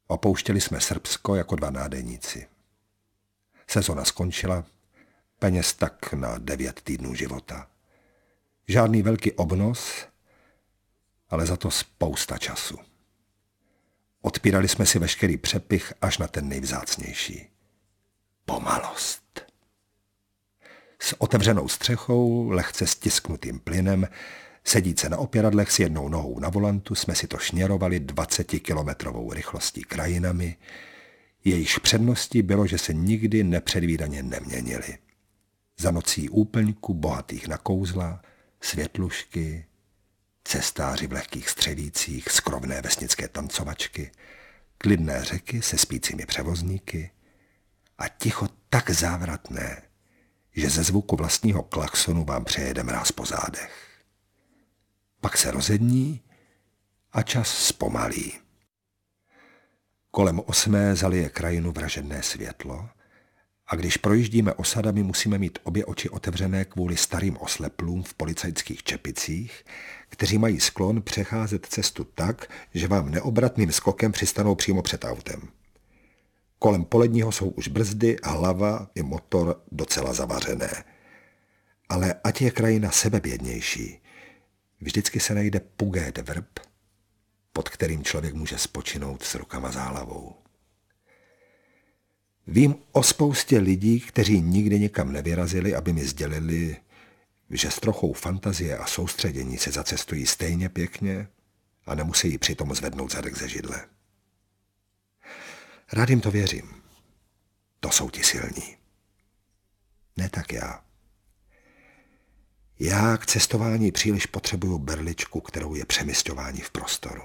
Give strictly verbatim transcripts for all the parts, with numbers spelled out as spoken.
Opouštěli jsme Srbsko jako dva nádeníci. Sezona skončila, peněz tak na devět týdnů života. Žádný velký obnos, ale za to spousta času. Odpírali jsme si veškerý přepich až na ten nejvzácnější. Pomalost. S otevřenou střechou, lehce stisknutým plynem, sedíce na opěradlech s jednou nohou na volantu, jsme si to šněrovali dvacetikilometrovou rychlostí krajinami, jejichž předností bylo, že se nikdy nepředvídaně neměnily. Za nocí úplňku bohatých na kouzla, světlušky, cestáři v lehkých střevících, skrovné vesnické tancovačky, klidné řeky se spícími převozníky a ticho tak závratné, že ze zvuku vlastního klaxonu vám přejede mráz po zádech. Pak se rozední a čas zpomalí. Kolem osmé zalije krajinu vražedné světlo a když projíždíme osadami, musíme mít obě oči otevřené kvůli starým osleplům v policajtských čepicích, kteří mají sklon přecházet cestu tak, že vám neobratným skokem přistanou přímo před autem. Kolem poledního jsou už brzdy, hlava i motor docela zavařené. Ale ať je krajina sebebědnější, vždycky se najde pugét vrb, pod kterým člověk může spočinout s rukama za hlavou. Vím o spoustě lidí, kteří nikdy nikam nevyrazili, aby mi sdělili, že s trochou fantazie a soustředění se zacestují stejně pěkně a nemusí přitom zvednout zadek ze židle. Rád jim to věřím. To jsou ti silní. Ne tak já. Já k cestování příliš potřebuju berličku, kterou je přemisťování v prostoru.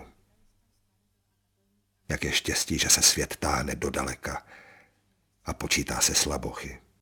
Jak je štěstí, že se svět táhne do daleka a počítá se slabochy.